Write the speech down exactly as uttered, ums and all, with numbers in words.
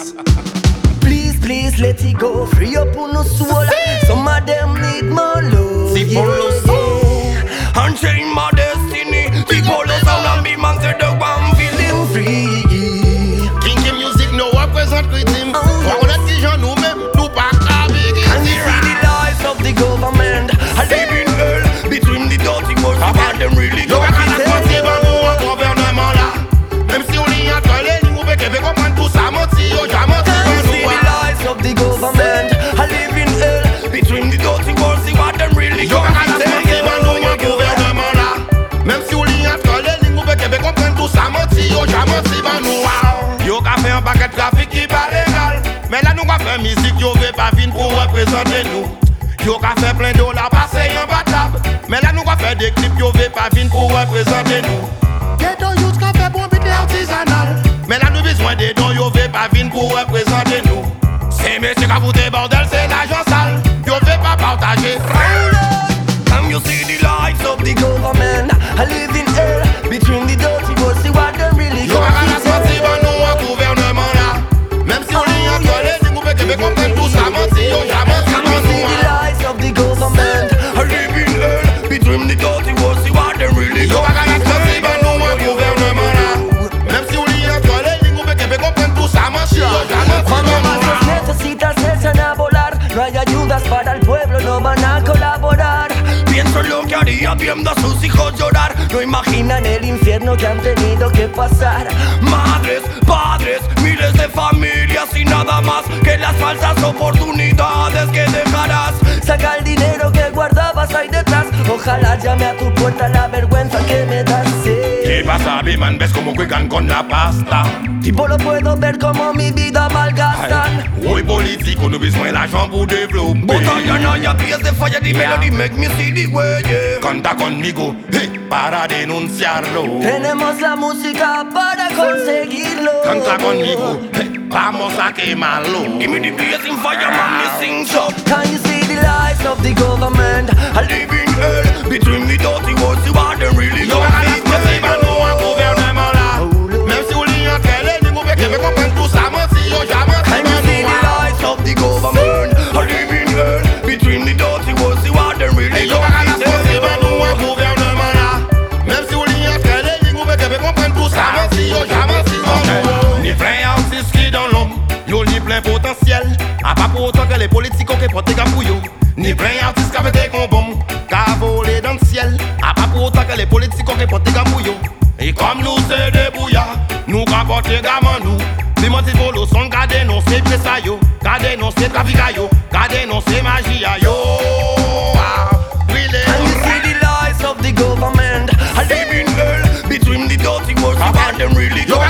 Please, please let it go. Free up on no soul. Some of them need more love. See, Yeah. Unchain my destiny. The polo sound and be man said the one feeling Free. Kinky music no represent rhythm. On a petit gens nous-mêmes, nous pas qu'à big. And you see the lies of the government. I live in hell between the dirty words. I want them really Yo go. ka la santé ban nou an gouvernement là. Même si on y a collé, nous pe kebe comprendre tout ça menti yo, ja menti And ban you see nou the a. lies of the government. I live in hell. Between the dirty words, see what them really Yo go. ka la santé ban nou an gouvernement là. Même si on y a collé, nous pe kebe comprendre tout ça menti yo, ja menti ban nou a. Yo ka fait un paquet de trafic qui pas légal. Mais là nous ka fait musique, yo veut pas venir pour représenter nous. Yo ka fait plein dollars passer en batable. Mais là nous ka fait des clips, yo veut pas venir pour représenter nous. Get on youth ka fait bon beat artisanal. Mais là nous besoin des dons, yo veut pas venir pour représenter nous. C'est monsieur ka fouté bordel, c'est l'argent sale. Yo veut pas partager. Can you see the lights of the Government. I live in hell. Between the dirty words. See what them really Yo go. ka la sorti ban nou an gouvernement là. Même si on y a collé, nous pe kebe comprendre tout ça menti yo, ja menti And ban you see nou the a. lies of the government. I live in hell between the dirty words, see what them really Yo go. ka la sorti ban nou an gouvernement là. Même si on y a collé, nous pe kebe comprendre tout ça menti yo, ja menti Cuando ban más nou los a. necesitas se echan a volar. No hay ayudas para el pueblo, no van a colaborar. Pienso en lo que haría viendo a sus hijos llorar. No imagino Imaginan el infierno que han tenido que pasar. madres, padres, miles de familias y nada más que las falsas oportunidades que dejarás. Saca el dinero que guardabas ahí detrás. Ojalá llame a tu puerta la vergüenza que me das. sí. ¿Qué pasa, mi man? ¿Ves cómo juegan con la pasta? Tipo lo puedo ver como mi vida malgastan. Oui, politique, on a besoin d'argent pour développer. But I and I a piece de fire, the melody make me see the way, yeah. Canta conmigo, hey, para denunciarlo. Tenemos la música para conseguirlo. Canta conmigo, hey, vamos a quemarlo. Give me the bass in fire, man, me sing so. Can you see the lies of the government? I live in hell between the dirty words, see what them really Yo go. ka la sorti ban nou an gouvernement là. Même si on y a collé, nous pe kebe comprendre tout ça menti yo, ja menti Can you ban see nou the a. lights of the government? I live in hell between the dirty words, see what them really Hey, go. yo ka la sorti ban nou an gouvernement là. Même si on y a collé, nous pe kebe comprendre tout ça menti yo, ja menti ban nou a. Ni plein artistes qui dans l'homme, yo ni plein potentiel. A pas pour autant que les politiques qui portent des gapouilles. Ni plein artistes qui avaient des combons, qui volé dans le ciel. A pas pour autant que les politiques qui portent des gapouilles. Et comme nous c'est des bouillards, nous capote les gamins nous. Si mon petit polo son qu'a dénoncé ça yo, qu'a dénoncé trafic yo, qu'a dénoncé magie yo. Ah, really. Can you see the lies of the government? I live in hell between the dirty words, see what them really Yo go.